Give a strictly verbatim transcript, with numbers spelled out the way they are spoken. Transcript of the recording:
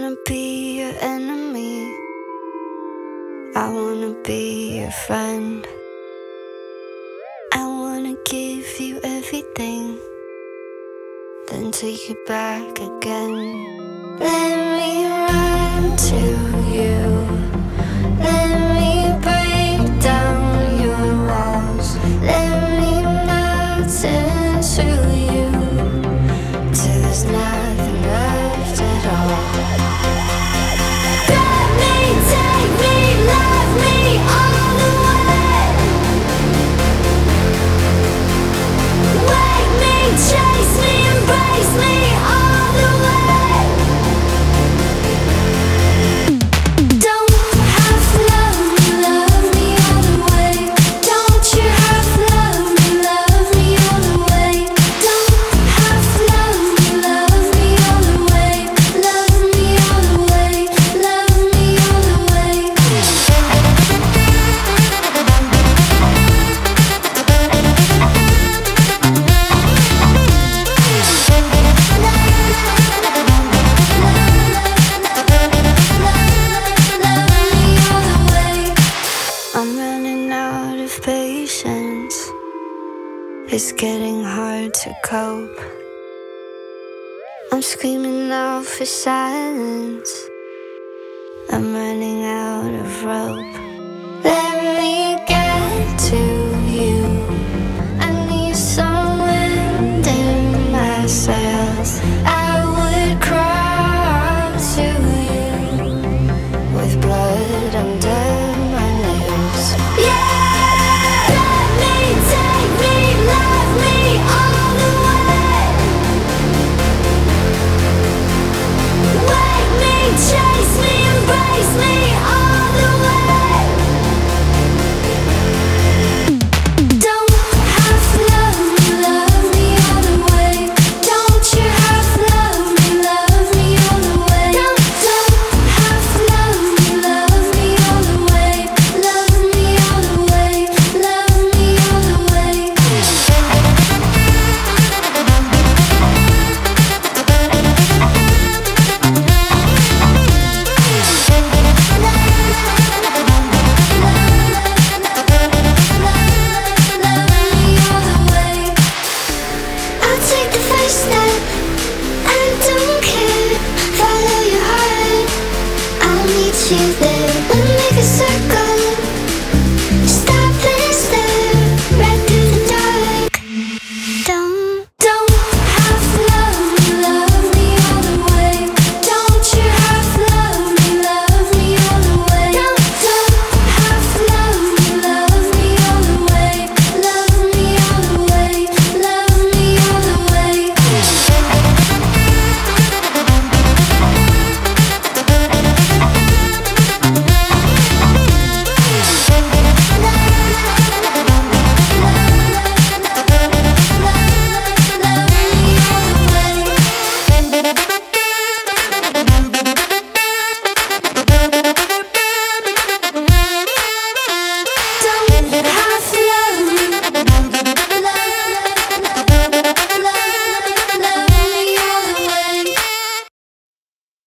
wanna be your enemy. I wanna be your friend. I wanna give you everything, then take it back again. Let me run to you. Let me break down your walls. Let me melt into you till there's nothing left at all. Grab me, take me, love me all the way. Wake me, chase me, embrace me all the way. Don't have to love me, love me all the way. Don't you have to love me, love me all the way. Don't have to love me, love me all the way. Love me all the way, love me all the way. I'm running out of patience. It's getting hard to cope. I'm screaming out for silence. I'm running out of rope. Let me get to you. I need some wind in my sails. I would crawl to you with blood under my nails. Yeah! Let me, take me, love me all the way. Wake me, chase me, embrace me all the way. Don't have to love me, love me all the way. Don't you have to love me, love me all the way. Don't, don't have to love me, love me all the way. Love me all the way, love me all the way. I'll take the first step. I don't care. Follow your heart. I'll meet you there.